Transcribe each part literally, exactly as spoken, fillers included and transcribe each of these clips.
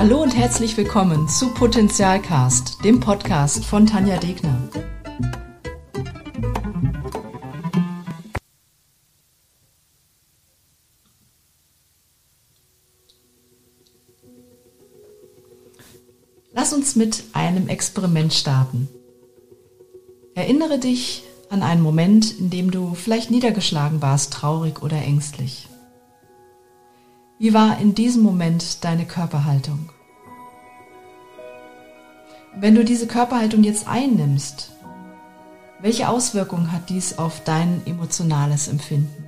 Hallo und herzlich willkommen zu Potenzialcast, dem Podcast von Tanja Degner. Lass uns mit einem Experiment starten. Erinnere dich an einen Moment, in dem du vielleicht niedergeschlagen warst, traurig oder ängstlich. Wie war in diesem Moment deine Körperhaltung? Wenn du diese Körperhaltung jetzt einnimmst, welche Auswirkungen hat dies auf dein emotionales Empfinden?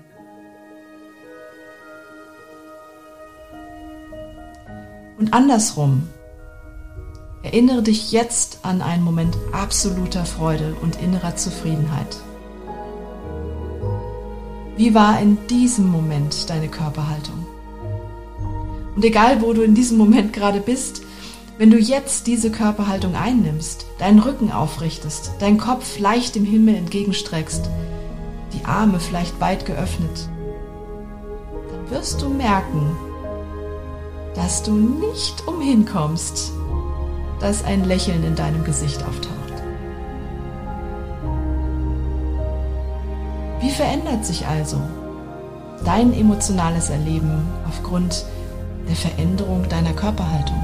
Und andersrum, erinnere dich jetzt an einen Moment absoluter Freude und innerer Zufriedenheit. Wie war in diesem Moment deine Körperhaltung? Und egal, wo du in diesem Moment gerade bist, wenn du jetzt diese Körperhaltung einnimmst, deinen Rücken aufrichtest, deinen Kopf leicht dem Himmel entgegenstreckst, die Arme vielleicht weit geöffnet, dann wirst du merken, dass du nicht umhin kommst, dass ein Lächeln in deinem Gesicht auftaucht. Wie verändert sich also dein emotionales Erleben aufgrund der Veränderung deiner Körperhaltung?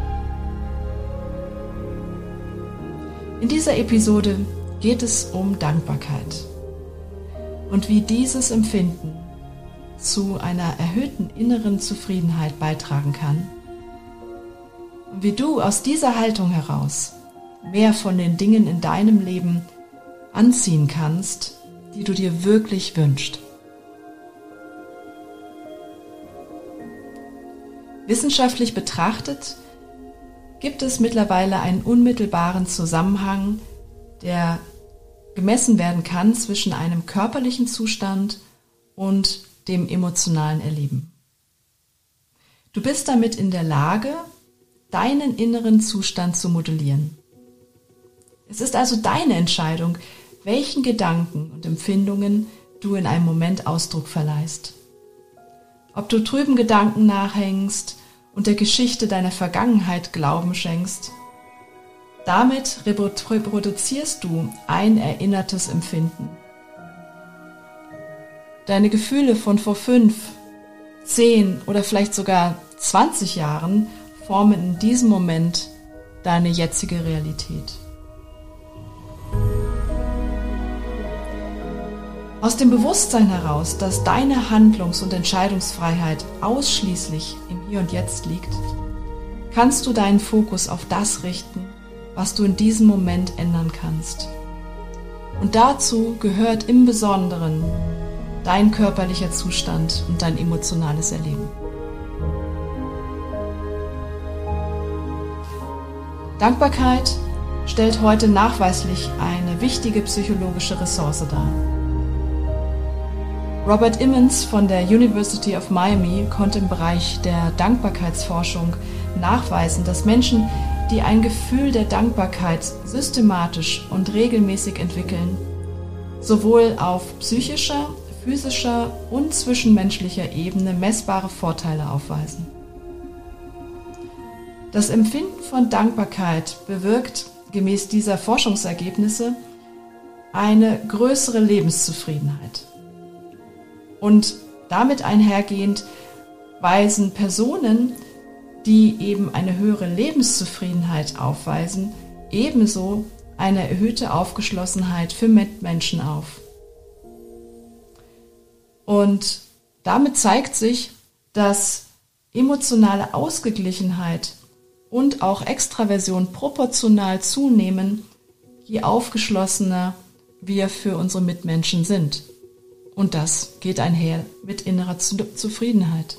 In dieser Episode geht es um Dankbarkeit und wie dieses Empfinden zu einer erhöhten inneren Zufriedenheit beitragen kann und wie du aus dieser Haltung heraus mehr von den Dingen in deinem Leben anziehen kannst, die du dir wirklich wünschst. Wissenschaftlich betrachtet gibt es mittlerweile einen unmittelbaren Zusammenhang, der gemessen werden kann zwischen einem körperlichen Zustand und dem emotionalen Erleben. Du bist damit in der Lage, deinen inneren Zustand zu modellieren. Es ist also deine Entscheidung, welchen Gedanken und Empfindungen du in einem Moment Ausdruck verleihst. Ob du trüben Gedanken nachhängst und der Geschichte deiner Vergangenheit Glauben schenkst, damit reproduzierst du ein erinnertes Empfinden. Deine Gefühle von vor fünf, zehn oder vielleicht sogar zwanzig Jahren formen in diesem Moment deine jetzige Realität. Aus dem Bewusstsein heraus, dass deine Handlungs- und Entscheidungsfreiheit ausschließlich im Hier und Jetzt liegt, kannst du deinen Fokus auf das richten, was du in diesem Moment ändern kannst. Und dazu gehört im Besonderen dein körperlicher Zustand und dein emotionales Erleben. Dankbarkeit stellt heute nachweislich eine wichtige psychologische Ressource dar. Robert Emmons von der University of Miami konnte im Bereich der Dankbarkeitsforschung nachweisen, dass Menschen, die ein Gefühl der Dankbarkeit systematisch und regelmäßig entwickeln, sowohl auf psychischer, physischer und zwischenmenschlicher Ebene messbare Vorteile aufweisen. Das Empfinden von Dankbarkeit bewirkt gemäß dieser Forschungsergebnisse eine größere Lebenszufriedenheit. Und damit einhergehend weisen Personen, die eben eine höhere Lebenszufriedenheit aufweisen, ebenso eine erhöhte Aufgeschlossenheit für Mitmenschen auf. Und damit zeigt sich, dass emotionale Ausgeglichenheit und auch Extraversion proportional zunehmen, je aufgeschlossener wir für unsere Mitmenschen sind. Und das geht einher mit innerer Zufriedenheit.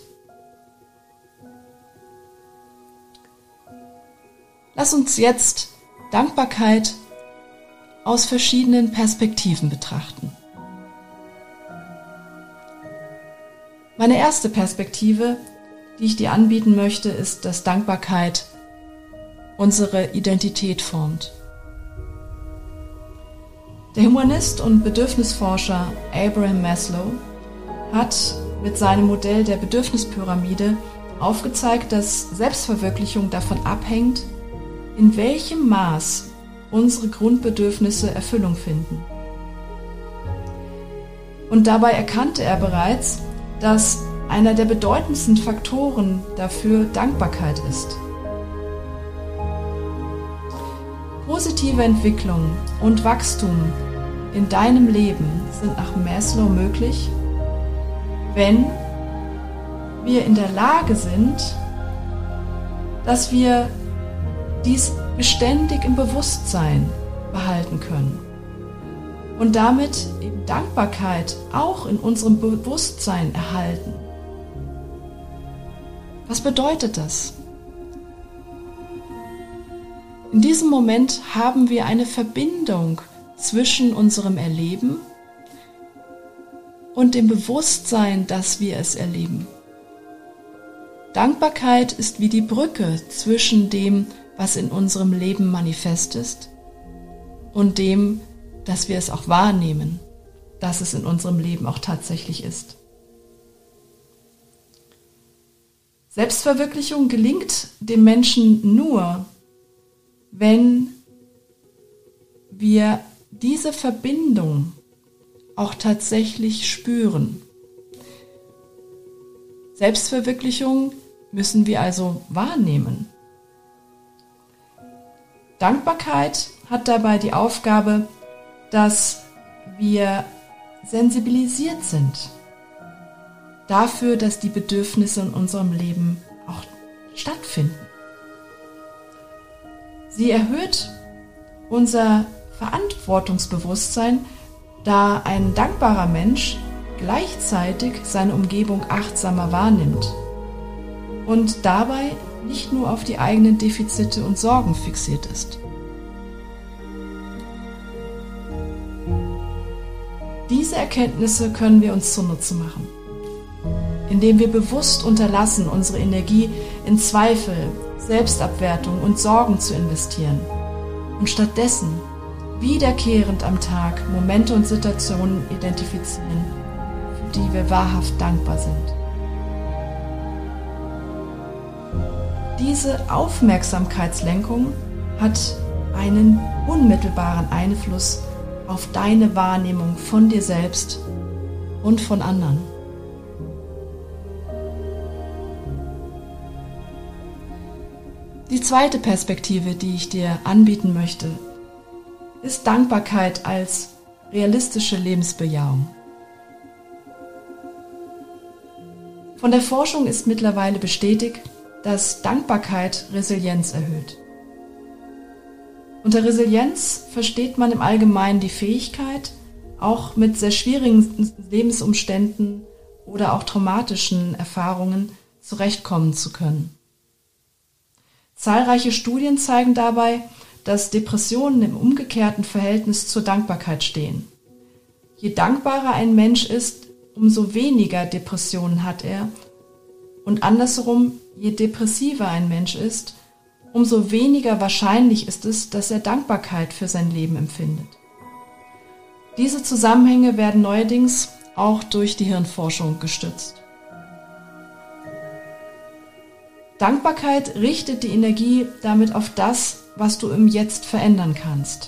Lass uns jetzt Dankbarkeit aus verschiedenen Perspektiven betrachten. Meine erste Perspektive, die ich dir anbieten möchte, ist, dass Dankbarkeit unsere Identität formt. Der Humanist und Bedürfnisforscher Abraham Maslow hat mit seinem Modell der Bedürfnispyramide aufgezeigt, dass Selbstverwirklichung davon abhängt, in welchem Maß unsere Grundbedürfnisse Erfüllung finden. Und dabei erkannte er bereits, dass einer der bedeutendsten Faktoren dafür Dankbarkeit ist. Positive Entwicklung und Wachstum in deinem Leben sind nach Maslow möglich, wenn wir in der Lage sind, dass wir dies beständig im Bewusstsein behalten können und damit eben Dankbarkeit auch in unserem Bewusstsein erhalten. Was bedeutet das? In diesem Moment haben wir eine Verbindung zwischen unserem Erleben und dem Bewusstsein, dass wir es erleben. Dankbarkeit ist wie die Brücke zwischen dem, was in unserem Leben manifest ist, und dem, dass wir es auch wahrnehmen, dass es in unserem Leben auch tatsächlich ist. Selbstverwirklichung gelingt dem Menschen nur, wenn wir diese Verbindung auch tatsächlich spüren. Selbstverwirklichung müssen wir also wahrnehmen. Dankbarkeit hat dabei die Aufgabe, dass wir sensibilisiert sind dafür, dass die Bedürfnisse in unserem Leben auch stattfinden. Sie erhöht unser Verantwortungsbewusstsein, da ein dankbarer Mensch gleichzeitig seine Umgebung achtsamer wahrnimmt und dabei nicht nur auf die eigenen Defizite und Sorgen fixiert ist. Diese Erkenntnisse können wir uns zunutze machen, indem wir bewusst unterlassen, unsere Energie in Zweifel, Selbstabwertung und Sorgen zu investieren und stattdessen wiederkehrend am Tag Momente und Situationen identifizieren, für die wir wahrhaft dankbar sind. Diese Aufmerksamkeitslenkung hat einen unmittelbaren Einfluss auf deine Wahrnehmung von dir selbst und von anderen. Die zweite Perspektive, die ich dir anbieten möchte, ist Dankbarkeit als realistische Lebensbejahung. Von der Forschung ist mittlerweile bestätigt, dass Dankbarkeit Resilienz erhöht. Unter Resilienz versteht man im Allgemeinen die Fähigkeit, auch mit sehr schwierigen Lebensumständen oder auch traumatischen Erfahrungen zurechtkommen zu können. Zahlreiche Studien zeigen dabei, dass Depressionen im umgekehrten Verhältnis zur Dankbarkeit stehen. Je dankbarer ein Mensch ist, umso weniger Depressionen hat er, und andersherum, je depressiver ein Mensch ist, umso weniger wahrscheinlich ist es, dass er Dankbarkeit für sein Leben empfindet. Diese Zusammenhänge werden neuerdings auch durch die Hirnforschung gestützt. Dankbarkeit richtet die Energie damit auf das, was du im Jetzt verändern kannst.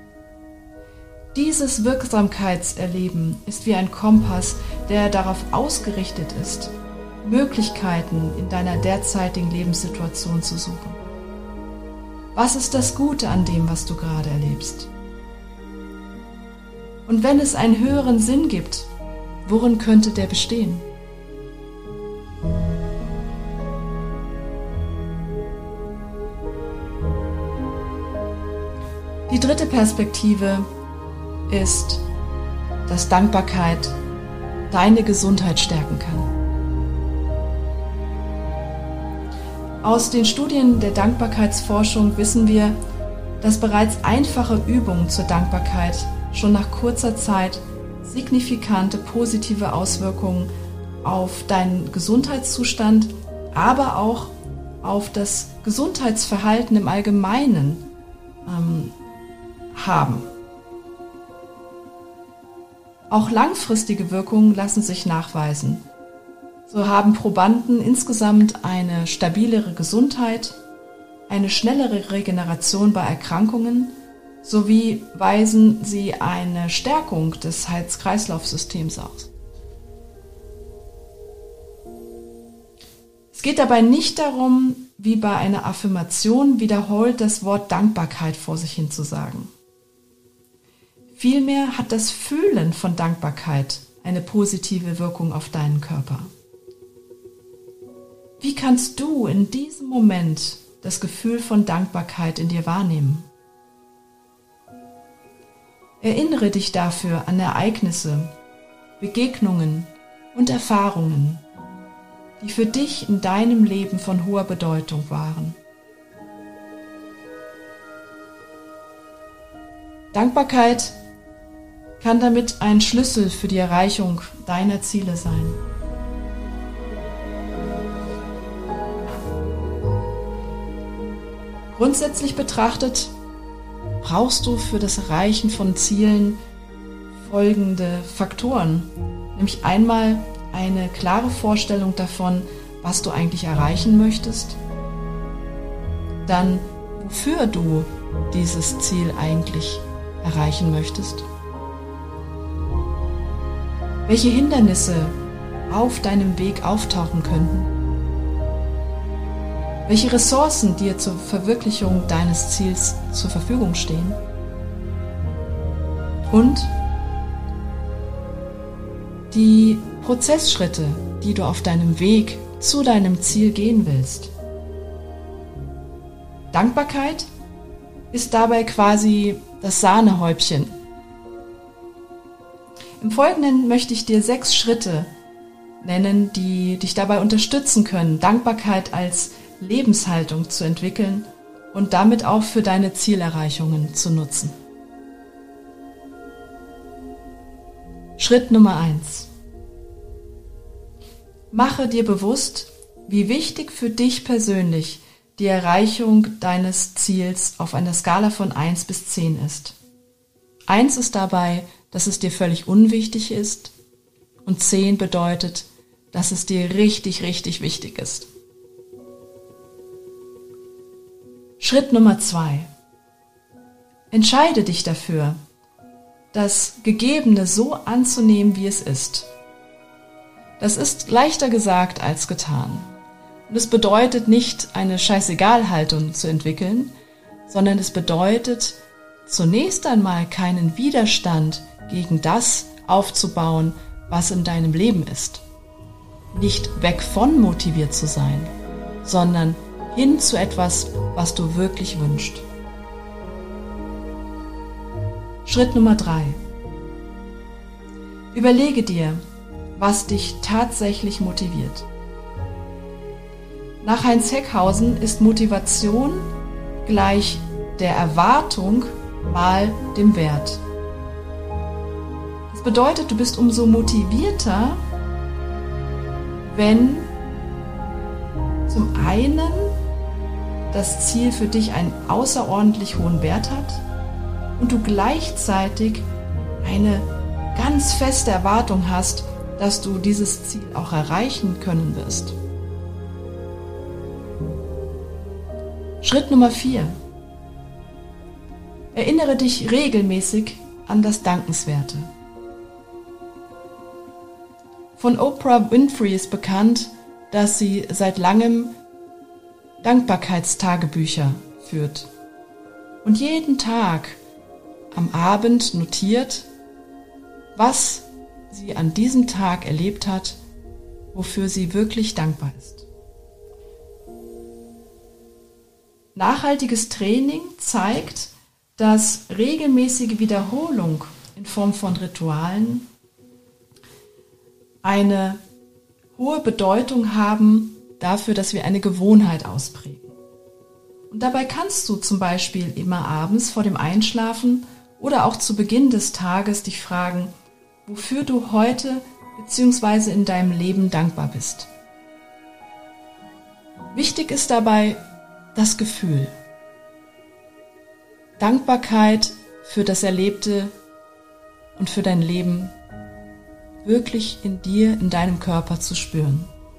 Dieses Wirksamkeitserleben ist wie ein Kompass, der darauf ausgerichtet ist, Möglichkeiten in deiner derzeitigen Lebenssituation zu suchen. Was ist das Gute an dem, was du gerade erlebst? Und wenn es einen höheren Sinn gibt, worin könnte der bestehen? Die dritte Perspektive ist, dass Dankbarkeit deine Gesundheit stärken kann. Aus den Studien der Dankbarkeitsforschung wissen wir, dass bereits einfache Übungen zur Dankbarkeit schon nach kurzer Zeit signifikante positive Auswirkungen auf deinen Gesundheitszustand, aber auch auf das Gesundheitsverhalten im Allgemeinen ähm, haben. Auch langfristige Wirkungen lassen sich nachweisen. So haben Probanden insgesamt eine stabilere Gesundheit, eine schnellere Regeneration bei Erkrankungen sowie weisen sie eine Stärkung des Herz-Kreislauf-Systems aus. Es geht dabei nicht darum, wie bei einer Affirmation wiederholt das Wort Dankbarkeit vor sich hin zu sagen. Vielmehr hat das Fühlen von Dankbarkeit eine positive Wirkung auf deinen Körper. Wie kannst du in diesem Moment das Gefühl von Dankbarkeit in dir wahrnehmen? Erinnere dich dafür an Ereignisse, Begegnungen und Erfahrungen, die für dich in deinem Leben von hoher Bedeutung waren. Dankbarkeit kann damit ein Schlüssel für die Erreichung deiner Ziele sein. Grundsätzlich betrachtet brauchst du für das Erreichen von Zielen folgende Faktoren, nämlich einmal eine klare Vorstellung davon, was du eigentlich erreichen möchtest, dann wofür du dieses Ziel eigentlich erreichen möchtest, welche Hindernisse auf deinem Weg auftauchen könnten, welche Ressourcen dir zur Verwirklichung deines Ziels zur Verfügung stehen und die Prozessschritte, die du auf deinem Weg zu deinem Ziel gehen willst. Dankbarkeit ist dabei quasi das Sahnehäubchen. Im Folgenden möchte ich dir sechs Schritte nennen, die dich dabei unterstützen können, Dankbarkeit als Lebenshaltung zu entwickeln und damit auch für deine Zielerreichungen zu nutzen. Schritt Nummer eins. Mache dir bewusst, wie wichtig für dich persönlich die Erreichung deines Ziels auf einer Skala von eins bis zehn ist. eins ist dabei, dass es dir völlig unwichtig ist und zehn bedeutet, dass es dir richtig, richtig wichtig ist. Schritt Nummer zwei. Entscheide dich dafür, das Gegebene so anzunehmen, wie es ist. Das ist leichter gesagt als getan. Und es bedeutet nicht, eine Scheißegal-Haltung zu entwickeln, sondern es bedeutet, zunächst einmal keinen Widerstand gegen das aufzubauen, was in deinem Leben ist. Nicht weg von motiviert zu sein, sondern hin zu etwas, was du wirklich wünschst. Schritt Nummer drei. Überlege dir, was dich tatsächlich motiviert. Nach Heinz Heckhausen ist Motivation gleich der Erwartung mal dem Wert. Das bedeutet, du bist umso motivierter, wenn zum einen das Ziel für dich einen außerordentlich hohen Wert hat und du gleichzeitig eine ganz feste Erwartung hast, dass du dieses Ziel auch erreichen können wirst. Schritt Nummer vier. Erinnere dich regelmäßig an das Dankenswerte. Von Oprah Winfrey ist bekannt, dass sie seit langem Dankbarkeitstagebücher führt und jeden Tag am Abend notiert, was sie an diesem Tag erlebt hat, wofür sie wirklich dankbar ist. Nachhaltiges Training zeigt, dass regelmäßige Wiederholung in Form von Ritualen eine hohe Bedeutung haben dafür, dass wir eine Gewohnheit ausprägen. Und dabei kannst du zum Beispiel immer abends vor dem Einschlafen oder auch zu Beginn des Tages dich fragen, wofür du heute bzw. in deinem Leben dankbar bist. Wichtig ist dabei das Gefühl. Dankbarkeit für das Erlebte und für dein Leben wirklich in dir, in deinem Körper zu spüren.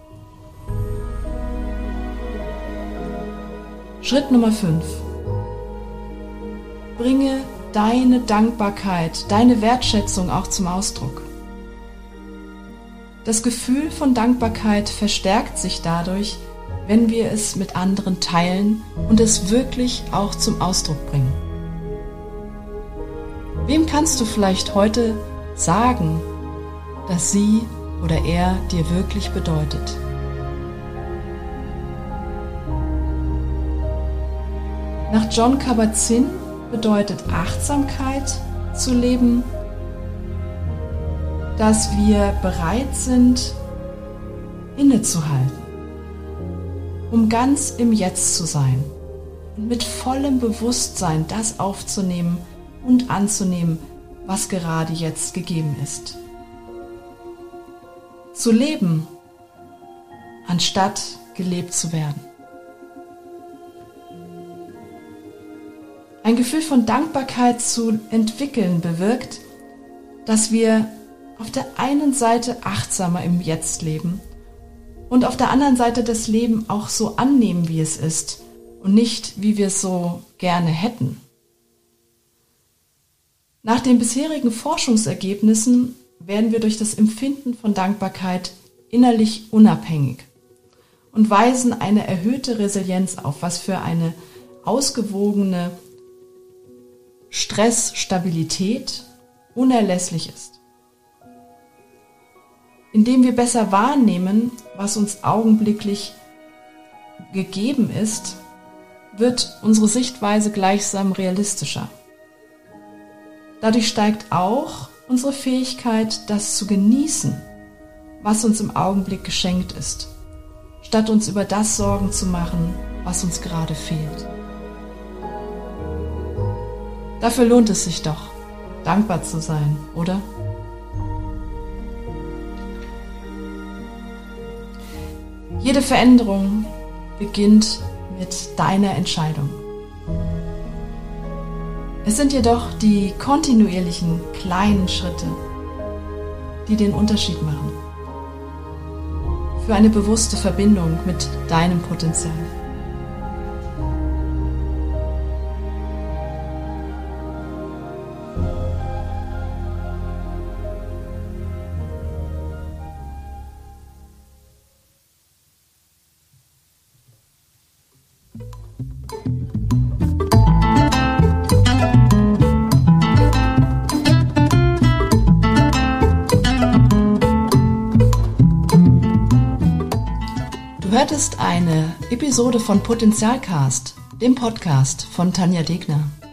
Schritt Nummer fünf. Bringe deine Dankbarkeit, deine Wertschätzung auch zum Ausdruck. Das Gefühl von Dankbarkeit verstärkt sich dadurch, wenn wir es mit anderen teilen und es wirklich auch zum Ausdruck bringen. Wem kannst du vielleicht heute sagen, dass sie oder er dir wirklich bedeutet? Nach Jon Kabat-Zinn bedeutet Achtsamkeit zu leben, dass wir bereit sind, innezuhalten, um ganz im Jetzt zu sein und mit vollem Bewusstsein das aufzunehmen und anzunehmen, was gerade jetzt gegeben ist. Zu leben, anstatt gelebt zu werden. Ein Gefühl von Dankbarkeit zu entwickeln bewirkt, dass wir auf der einen Seite achtsamer im Jetzt leben und auf der anderen Seite das Leben auch so annehmen, wie es ist und nicht, wie wir es so gerne hätten. Nach den bisherigen Forschungsergebnissen werden wir durch das Empfinden von Dankbarkeit innerlich unabhängig und weisen eine erhöhte Resilienz auf, was für eine ausgewogene Stressstabilität unerlässlich ist. Indem wir besser wahrnehmen, was uns augenblicklich gegeben ist, wird unsere Sichtweise gleichsam realistischer. Dadurch steigt auch unsere Fähigkeit, das zu genießen, was uns im Augenblick geschenkt ist, statt uns über das Sorgen zu machen, was uns gerade fehlt. Dafür lohnt es sich doch, dankbar zu sein, oder? Jede Veränderung beginnt mit deiner Entscheidung. Es sind jedoch die kontinuierlichen kleinen Schritte, die den Unterschied machen. Für eine bewusste Verbindung mit deinem Potenzial. Du hörtest eine Episode von Potenzialcast, dem Podcast von Tanja Degner.